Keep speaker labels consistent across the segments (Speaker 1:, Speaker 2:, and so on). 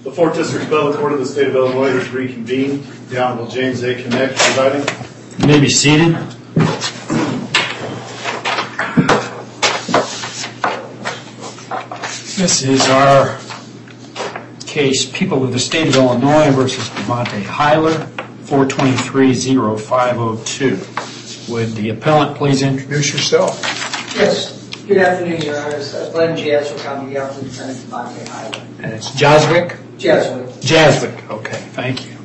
Speaker 1: The 4th District Appellate Court of the State of Illinois has reconvened. The Honorable James A. Connect presiding.
Speaker 2: You may be seated. This is our case, People of the State of Illinois versus Devontae Hyler, 423-0502. Would the appellant please introduce yourself?
Speaker 3: Yes. Good afternoon, Your Honor. Glenn Jaswick on behalf of the defendant, Devontae Hyler.
Speaker 2: And it's Jaswick?
Speaker 3: Jaswick.
Speaker 2: Jaswick. Okay, thank you.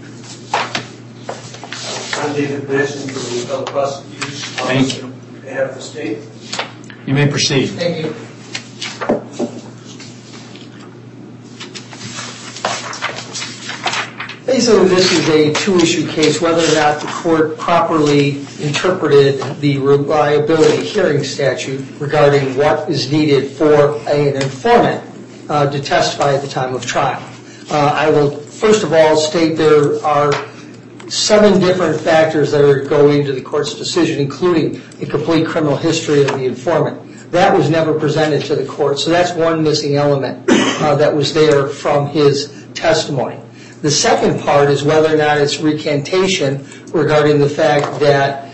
Speaker 4: I'm David Bishop for the appellate prosecutors.
Speaker 2: Thank you.
Speaker 4: On behalf of the state.
Speaker 2: You may proceed.
Speaker 3: Thank you. Basically, this is a two-issue case, whether or not the court properly interpreted the reliability hearing statute regarding what is needed for an informant to testify at the time of trial. I will first of all state there are 7 different factors that go into the court's decision, including the complete criminal history of the informant. That was never presented to the court, so that's one missing element that was there from his testimony. The second part is whether or not it's recantation regarding the fact that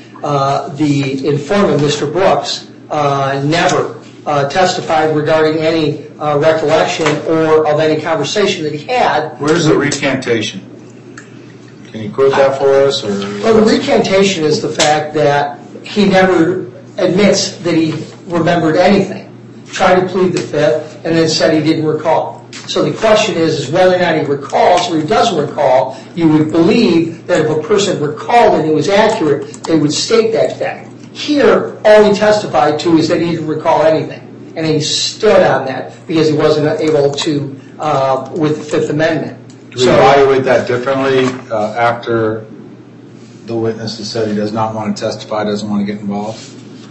Speaker 3: the informant, Mr. Brooks, never testified regarding any recollection or of any conversation that he had.
Speaker 5: Where's the recantation? Can you quote that for us?
Speaker 3: Well, the recantation is the fact that he never admits that he remembered anything. Tried to plead the fifth and then said he didn't recall. So the question is whether or not he recalls or he doesn't recall. You would believe that if a person recalled and it was accurate, they would state that fact. Here, all he testified to is that he didn't recall anything. And he stood on that because he wasn't able to with the Fifth Amendment.
Speaker 5: Do we evaluate that differently after the witness has said he does not want to testify, doesn't want to get involved?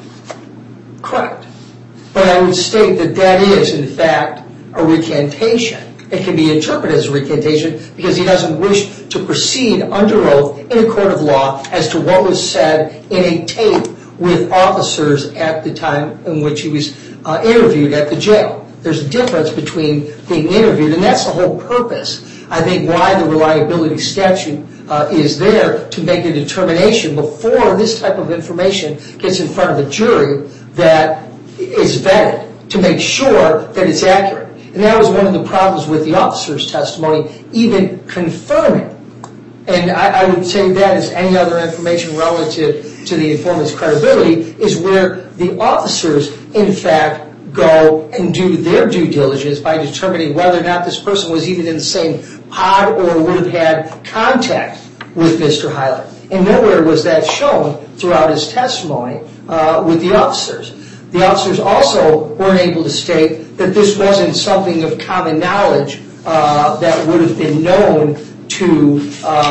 Speaker 3: Correct. But I would state that that is, in fact, a recantation. It can be interpreted as a recantation because he doesn't wish to proceed under oath in a court of law as to what was said in a tape with officers at the time in which he was interviewed at the jail. There's a difference between being interviewed, and that's the whole purpose. I think why the reliability statute is there to make a determination before this type of information gets in front of a jury that is vetted to make sure that it's accurate. And that was one of the problems with the officer's testimony, even confirming. And I would say that as any other information relative to the informant's credibility is where the officers, in fact, go and do their due diligence by determining whether or not this person was even in the same pod or would have had contact with Mr. Hyler. And nowhere was that shown throughout his testimony with the officers. The officers also weren't able to state that this wasn't something of common knowledge that would have been known to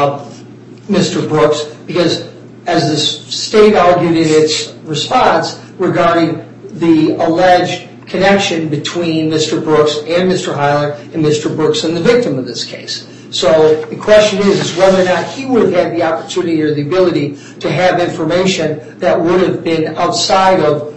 Speaker 3: Mr. Brooks because, as the state argued in its response regarding the alleged connection between Mr. Brooks and Mr. Hyler and Mr. Brooks and the victim of this case. So the question is whether or not he would have had the opportunity or the ability to have information that would have been outside of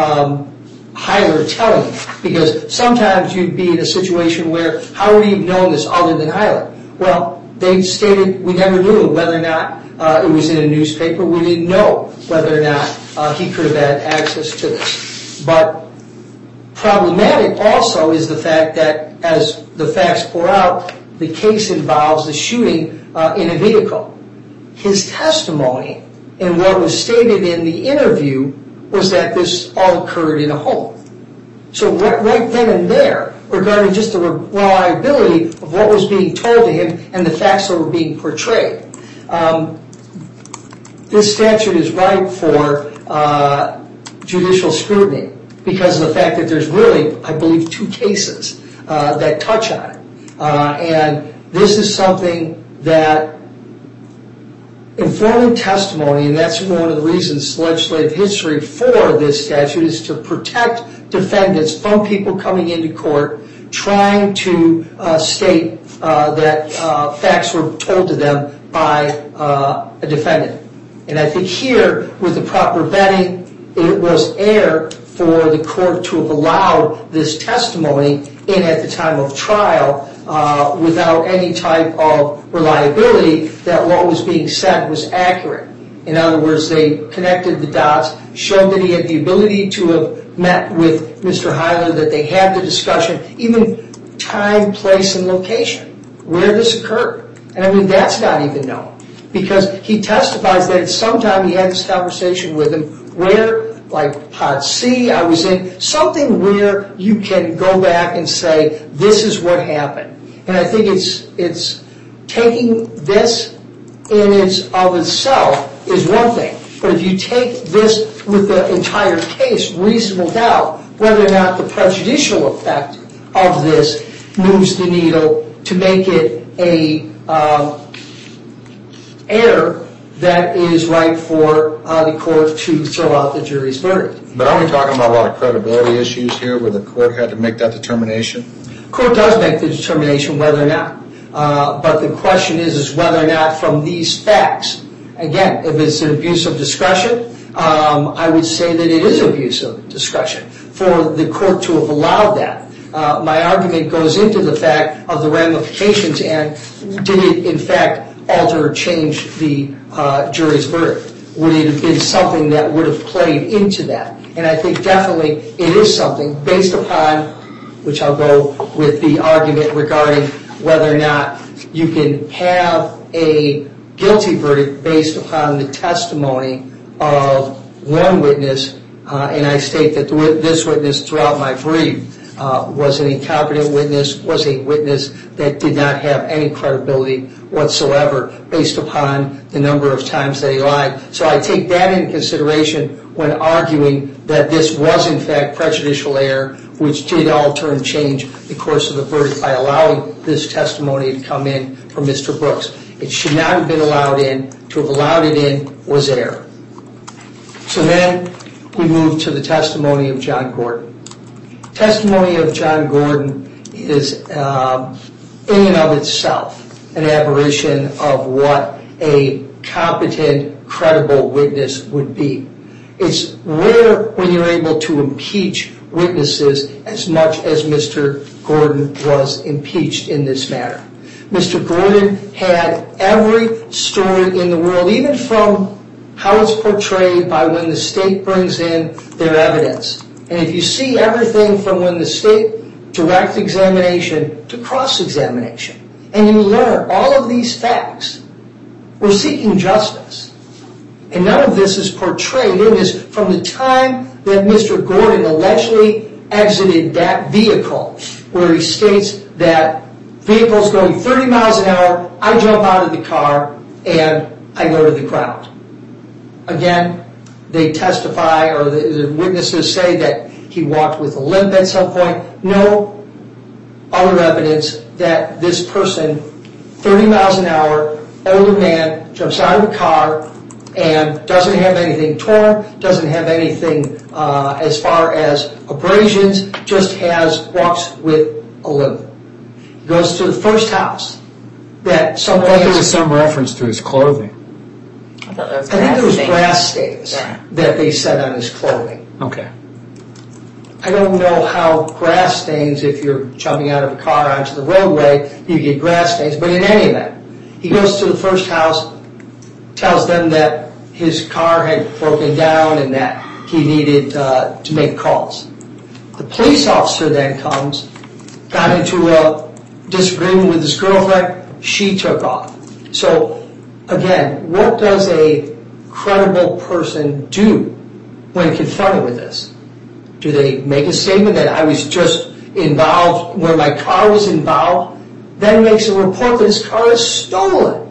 Speaker 3: Hyler telling, because sometimes you'd be in a situation where how would he have known this other than Hyler? Well, they stated we never knew whether or not it was in a newspaper. We didn't know whether or not he could have had access to this. But problematic also is the fact that, as the facts pour out, the case involves the shooting in a vehicle. His testimony and what was stated in the interview was that this all occurred in a home. So right then and there, regarding just the reliability of what was being told to him and the facts that were being portrayed, this statute is ripe for judicial scrutiny because of the fact that there's really, I believe, 2 cases that touch on it. And this is something that informant testimony, and that's one of the reasons legislative history for this statute is to protect defendants from people coming into court trying to state that facts were told to them by a defendant. And I think here, with the proper vetting, it was air for the court to have allowed this testimony in at the time of trial without any type of reliability that what was being said was accurate. In other words, they connected the dots, showed that he had the ability to have met with Mr. Heiler, that they had the discussion, even time, place, and location, where this occurred. And I mean, that's not even known, because he testifies that at some time he had this conversation with him where, like Pod C, I was in, something where you can go back and say, this is what happened. And I think it's taking this in of itself is one thing. But if you take this with the entire case, reasonable doubt, whether or not the prejudicial effect of this moves the needle to make it a error that is right for the court to throw out the jury's verdict.
Speaker 5: But aren't we talking about a lot of credibility issues here where the court had to make that determination?
Speaker 3: The court does make the determination whether or not. But the question is whether or not from these facts, again, if it's an abuse of discretion, I would say that it is abuse of discretion for the court to have allowed that. My argument goes into the fact of the ramifications and did it, in fact, alter or change the jury's verdict? Would it have been something that would have played into that? And I think definitely it is something based upon, which I'll go with the argument regarding whether or not you can have a guilty verdict based upon the testimony of one witness, and I state that this witness throughout my brief was an incompetent witness, was a witness that did not have any credibility whatsoever based upon the number of times that he lied. So I take that into consideration when arguing that this was in fact prejudicial error, which did alter and change the course of the verdict by allowing this testimony to come in from Mr. Brooks. It should not have been allowed in. To have allowed it in was error. So then we move to the testimony of John Gordon. Testimony of John Gordon is in and of itself an aberration of what a competent, credible witness would be. It's rare when you're able to impeach witnesses as much as Mr. Gordon was impeached in this matter. Mr. Gordon had every story in the world, even from how it's portrayed by when the state brings in their evidence. And if you see everything from when the state direct examination to cross-examination, and you learn all of these facts, we're seeking justice. And none of this is portrayed in this from the time that Mr. Gordon allegedly exited that vehicle, where he states that vehicle's going 30 miles an hour, I jump out of the car, and I go to the ground. Again, they testify, or the witnesses say that he walked with a limp at some point. No other evidence that this person, 30 miles an hour, older man, jumps out of a car and doesn't have anything torn, doesn't have anything as far as abrasions, just walks with a limp. He goes to the first house that someone...
Speaker 2: I thought there was some reference to his clothing.
Speaker 3: I think there was grass stains that they said on his clothing.
Speaker 2: Okay.
Speaker 3: I don't know how grass stains, if you're jumping out of a car onto the roadway, you get grass stains. But in any event, he goes to the first house, tells them that his car had broken down and that he needed to make calls. The police officer then comes, got into a disagreement with his girlfriend, she took off. So, again, what does a credible person do when confronted with this? Do they make a statement that I was just involved where my car was involved? Then makes a report that his car is stolen.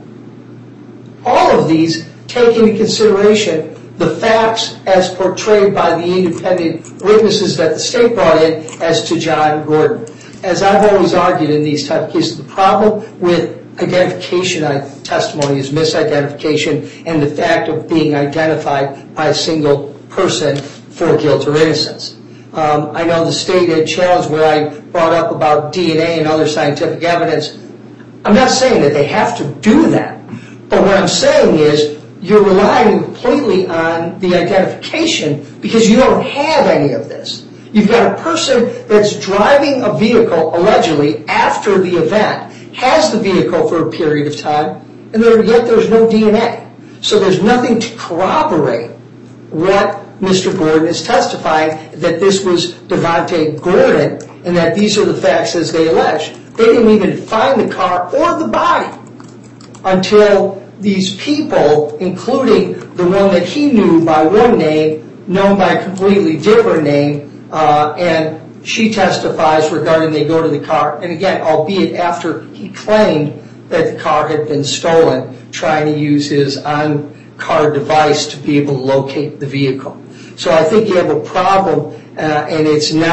Speaker 3: All of these take into consideration the facts as portrayed by the independent witnesses that the state brought in as to John Gordon. As I've always argued in these type of cases, the problem with identification testimony is misidentification and the fact of being identified by a single person for guilt or innocence. I know the state had challenged where I brought up about DNA and other scientific evidence. I'm not saying that they have to do that, but what I'm saying is you're relying completely on the identification because you don't have any of this. You've got a person that's driving a vehicle, allegedly, after the event, has the vehicle for a period of time, and yet there's no DNA. So there's nothing to corroborate what Mr. Gordon is testifying, that this was Devontae Gordon, and that these are the facts as they allege. They didn't even find the car or the body until these people, including the one that he knew by one name, known by a completely different name, and she testifies regarding they go to the car, and again, albeit after he claimed that the car had been stolen, trying to use his on-car device to be able to locate the vehicle. So I think you have a problem, and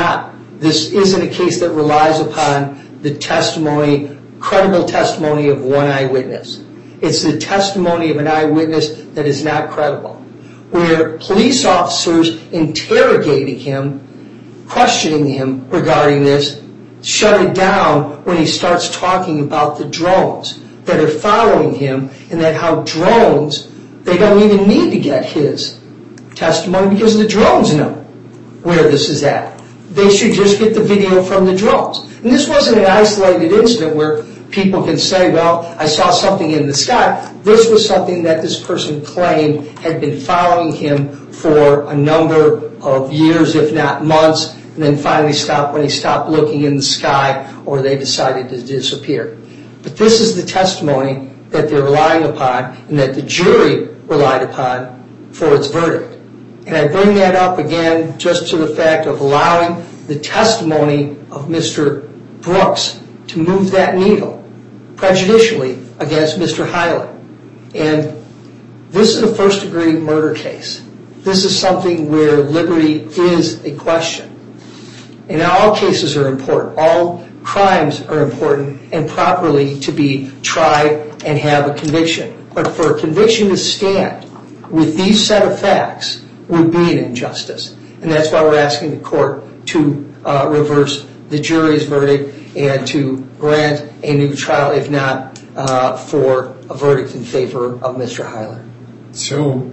Speaker 3: this isn't a case that relies upon the testimony, credible testimony of one eyewitness. It's the testimony of an eyewitness that is not credible, where police officers interrogating him, questioning him regarding this, shut it down when he starts talking about the drones that are following him, and that how drones, they don't even need to get his testimony because the drones know where this is at. They should just get the video from the drones. And this wasn't an isolated incident where people can say, well, I saw something in the sky. This was something that this person claimed had been following him for a number of years, if not months, and then finally stopped when he stopped looking in the sky, or they decided to disappear. But this is the testimony that they're relying upon and that the jury relied upon for its verdict. And I bring that up again just to the fact of allowing the testimony of Mr. Brooks to move that needle prejudicially against Mr. Hyland. And this is a first-degree murder case. This is something where liberty is a question. And all cases are important. All crimes are important and properly to be tried and have a conviction. But for a conviction to stand with these set of facts would be an injustice. And that's why we're asking the court to reverse the jury's verdict and to grant a new trial, if not for a verdict in favor of Mr. Hyland.
Speaker 2: So,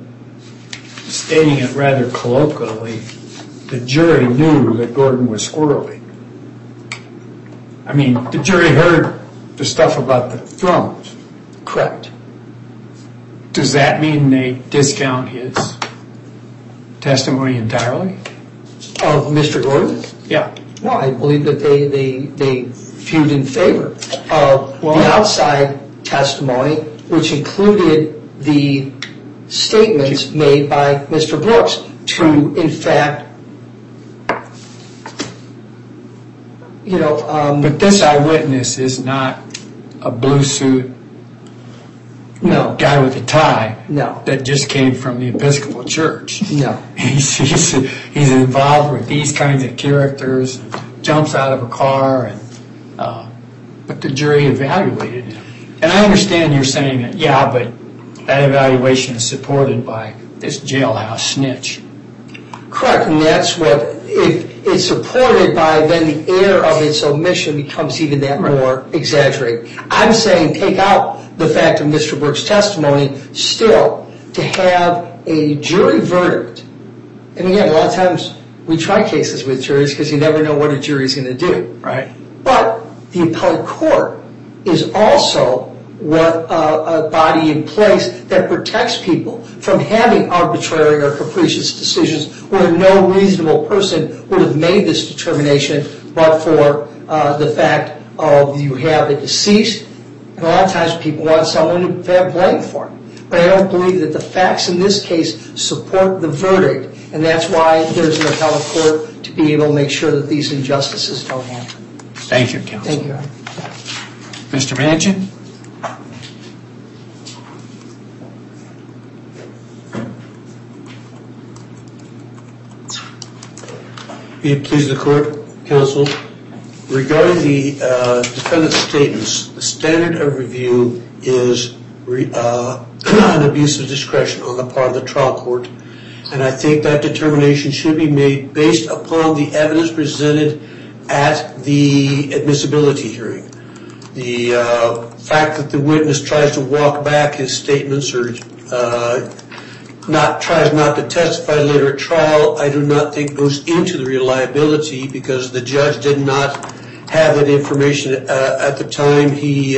Speaker 2: stating it rather colloquially, the jury knew that Gordon was squirrely. I mean, the jury heard the stuff about the drones.
Speaker 3: Correct.
Speaker 2: Does that mean they discount his testimony entirely?
Speaker 3: Of Mr. Gordon?
Speaker 2: Yeah.
Speaker 3: No, I believe that they viewed in favor of the outside testimony, which included the statements made by Mr. Brooks to, in fact,
Speaker 2: But this eyewitness is not a blue suit guy with a tie that just came from the Episcopal Church.
Speaker 3: No.
Speaker 2: He's involved with these kinds of characters, jumps out of a car, but the jury evaluated him. And I understand you're saying that, yeah, but that evaluation is supported by this jailhouse snitch.
Speaker 3: Correct, and that's what, if it's supported by, then the air of its omission becomes even that more exaggerated. I'm saying take out the fact of Mr. Brooks' testimony, still, to have a jury verdict. And again, a lot of times we try cases with juries because you never know what a jury's going to do.
Speaker 2: Right.
Speaker 3: But the appellate court is also what a body in place that protects people from having arbitrary or capricious decisions where no reasonable person would have made this determination but for the fact of you have a deceased. And a lot of times people want someone to have blame for it. But I don't believe that the facts in this case support the verdict, and that's why there's an appellate court to be able to make sure that these injustices don't happen.
Speaker 2: Thank you, counsel.
Speaker 3: Thank you.
Speaker 2: Mr. Manchin?
Speaker 4: Be it pleased the court, counsel, regarding the defendant's statements, the standard of review is an abuse of discretion on the part of the trial court. And I think that determination should be made based upon the evidence presented at the admissibility hearing. The fact that the witness tries to walk back his statements or tries not to testify later at trial, I do not think goes into the reliability because the judge did not have that information at the time he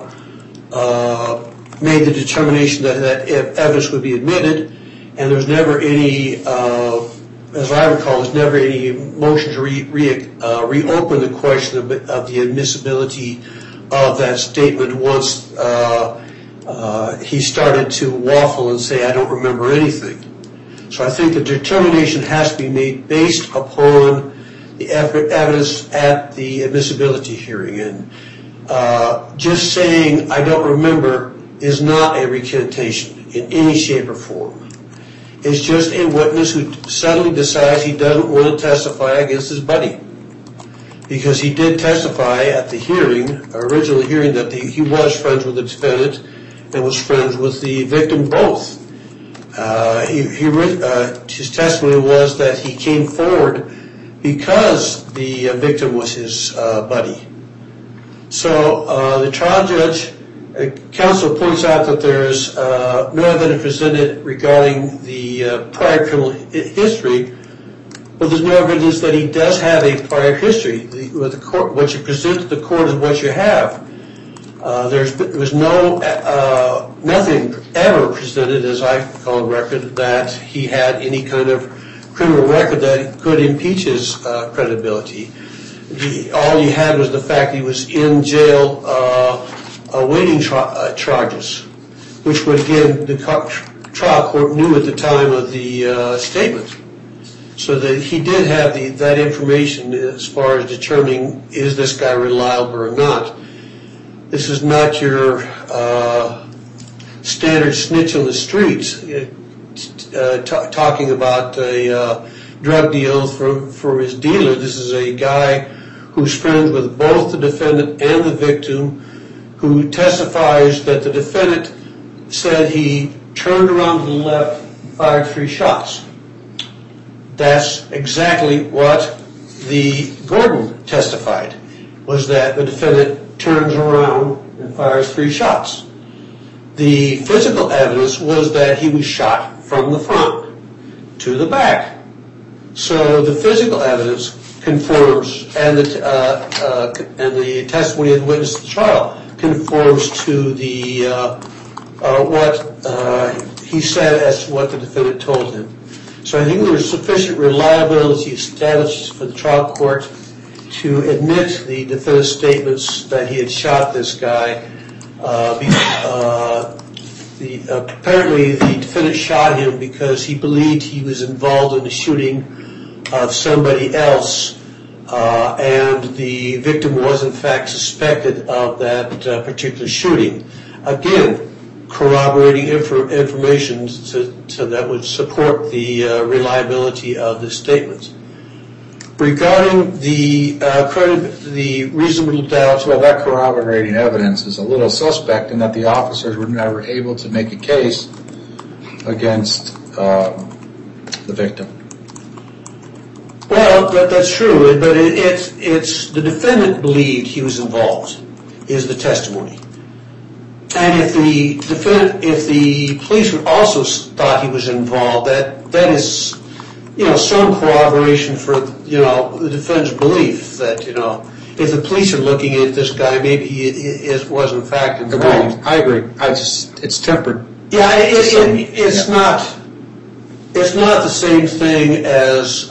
Speaker 4: made the determination that evidence would be admitted, and there's never any, as I recall, there's never any motion to reopen the question of the admissibility of that statement once he started to waffle and say, I don't remember anything. So I think the determination has to be made based upon the evidence at the admissibility hearing. And just saying, I don't remember, is not a recantation in any shape or form. It's just a witness who suddenly decides he doesn't want to testify against his buddy. Because he did testify at the hearing, original hearing, that he was friends with the defendant and was friends with the victim both. His testimony was that he came forward because the victim was his buddy. So the trial judge, counsel points out that there is no evidence presented regarding the prior criminal history, but there's no evidence that he does have a prior history. What you present to the court is what you have. There was nothing ever presented, as I call a record, that he had any kind of criminal record that could impeach his credibility. All you had was the fact he was in jail awaiting charges, which would, again, the trial court knew at the time of the statement. So that he did have that information as far as determining, is this guy reliable or not. This is not your standard snitch on the streets talking about a drug deal for his dealer. This is a guy who's friends with both the defendant and the victim, who testifies that the defendant said he turned around to the left and fired 3 shots. That's exactly what the Gordon testified, was that the defendant turns around and fires 3 shots. The physical evidence was that he was shot from the front to the back. So the physical evidence conforms, and the testimony of the witness at the trial conforms to the what he said as to what the defendant told him. So I think there was sufficient reliability established for the trial court to admit the defendant's statements that he had shot this guy. Apparently the defendant shot him because he believed he was involved in the shooting of somebody else, and the victim was in fact suspected of that particular shooting. Again, corroborating information so that would support the reliability of the statements. Regarding the reasonable doubt...
Speaker 5: Well, that corroborating evidence is a little suspect in that the officers were never able to make a case against the victim.
Speaker 4: Well, that's true, but it's the defendant believed he was involved, is the testimony. And if the police would also thought he was involved, that is, some corroboration for, the defendant's belief that, if the police are looking at this guy, maybe he was in fact involved.
Speaker 5: I agree. It's tempered.
Speaker 4: Yeah, it's not the same thing as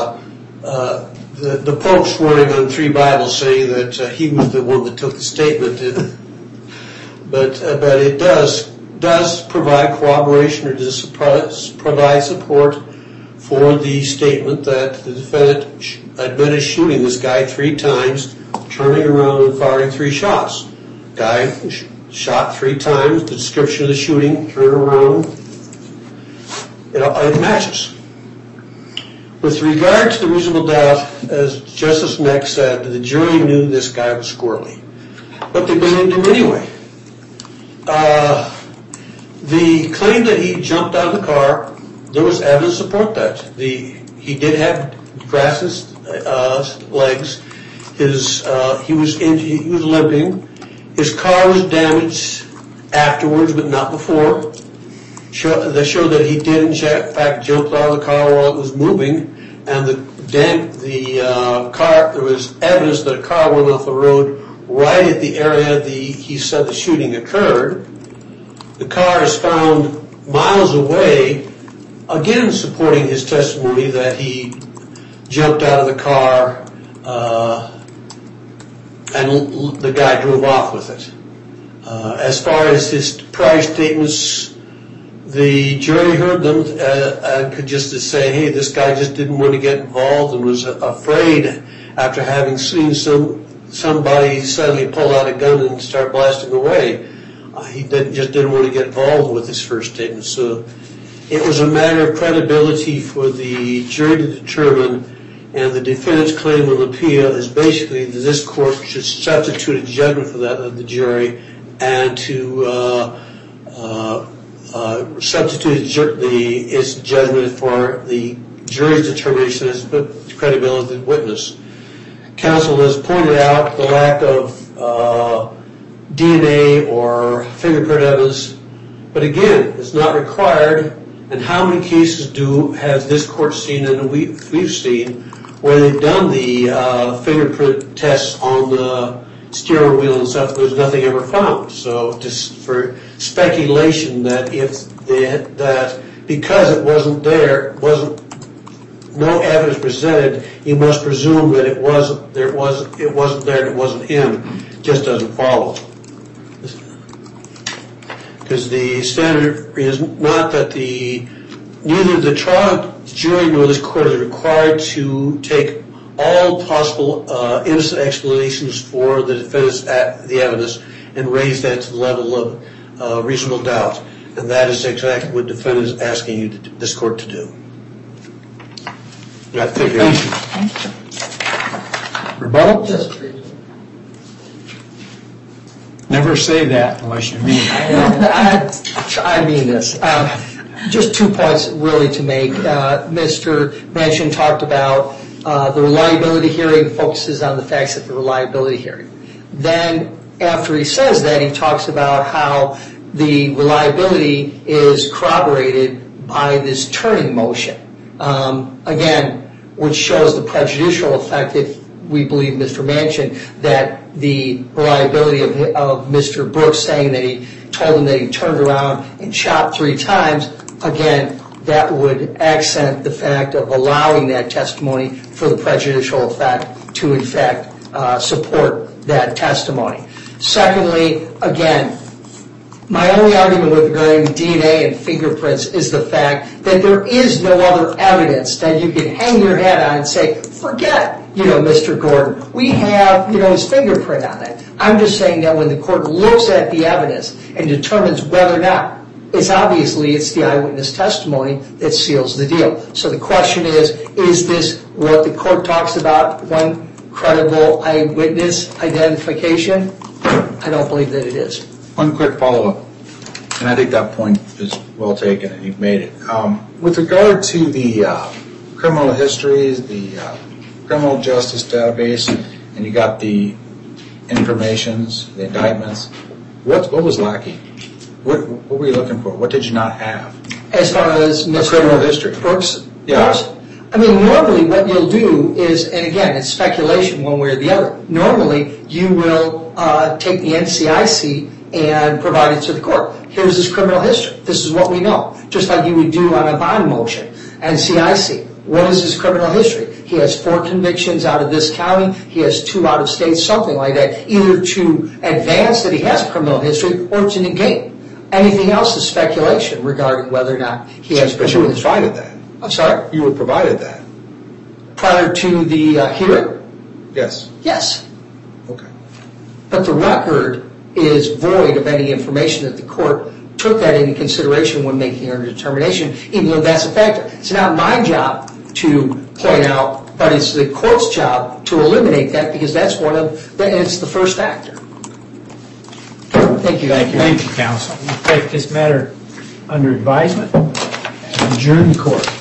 Speaker 4: the Pope swearing on 3 Bibles saying that he was the one that took the statement. But it does provide corroboration, or does provide support for the statement that the defendant admitted shooting this guy 3 times, turning around and firing 3 shots. Guy shot 3 times, the description of the shooting, turn around, it matches. With regard to the reasonable doubt, as Justice Neck said, the jury knew this guy was squirrely, but they believed him anyway. The claim that he jumped out of the car, there was evidence to support that. He did have grass legs. He was limping. His car was damaged afterwards, but not before. that showed that he did in fact jump out of the car while it was moving, and the car, there was evidence that a car went off the road right at the area he said the shooting occurred. The car is found miles away, again supporting his testimony that he jumped out of the car and the guy drove off with it. As far as his prior statements, the jury heard them and could just say, hey, this guy just didn't want to get involved and was afraid after having seen somebody suddenly pull out a gun and start blasting away. He just didn't want to get involved with his first statement. So it was a matter of credibility for the jury to determine, and the defendant's claim on appeal is basically that this court should substitute a judgment for that of the jury and to substitute its judgment for the jury's determination as credibility of the witness. Counsel has pointed out the lack of DNA or fingerprint evidence, but again, it's not required. And how many cases has this court seen and we've seen where they've done the fingerprint tests on the steering wheel and stuff, there's nothing ever found. So just for speculation that because it wasn't there, no evidence presented, you must presume that it wasn't there and it wasn't him, just doesn't follow. Because the standard is not that neither the trial jury nor this court is required to take all possible innocent explanations for the defendant's the evidence and raise that to the level of reasonable doubt. And that is exactly what the defendant is asking this court to do. Thank you.
Speaker 2: Rebuttal? Never say that unless you mean it.
Speaker 3: I mean this. Just 2 points really to make. Mr. Manchin talked about the reliability hearing, focuses on the facts at the reliability hearing. Then after he says that, he talks about how the reliability is corroborated by this turning motion. Again, which shows the prejudicial effect, if we believe Mr. Manchin, that the reliability of Mr. Brooks saying that he told him that he turned around and shot 3 times, again, that would accent the fact of allowing that testimony for the prejudicial effect to, in fact, support that testimony. Secondly, again, my only argument with regarding DNA and fingerprints is the fact that there is no other evidence that you can hang your hat on and say, forget, Mr. Gordon, we have, his fingerprint on it. I'm just saying that when the court looks at the evidence and determines whether or not, it's the eyewitness testimony that seals the deal. So the question is this what the court talks about, one credible eyewitness identification? I don't believe that it is.
Speaker 5: One quick follow-up, and I think that point is well taken and you've made it. With regard to the criminal histories, the criminal justice database, and you got the informations, the indictments, what was lacking? What were you looking for? What did you not have?
Speaker 3: As far as Mr.
Speaker 5: criminal history.
Speaker 3: Brooks?
Speaker 5: Yeah.
Speaker 3: I mean, normally what you'll do is, and again, it's speculation one way or the other, normally you will take the NCIC and provide it to the court. Here's his criminal history. This is what we know. Just like you would do on a bond motion. NCIC, what is his criminal history? He has 4 convictions out of this county. He has 2 out of state, something like that, either to advance that he has a criminal history or to negate. Anything else is speculation regarding whether or not he has criminal history.
Speaker 5: But you were provided that.
Speaker 3: I'm sorry?
Speaker 5: You were provided that.
Speaker 3: Prior to the hearing?
Speaker 5: Yes.
Speaker 3: Yes.
Speaker 5: Okay.
Speaker 3: But the record is void of any information that the court took that into consideration when making their determination, even though that's a factor. It's not my job to point out, but it's the court's job to eliminate that because that's it's the first factor. Thank you.
Speaker 2: Thank you, counsel. We'll take this matter under advisement and adjourn the court.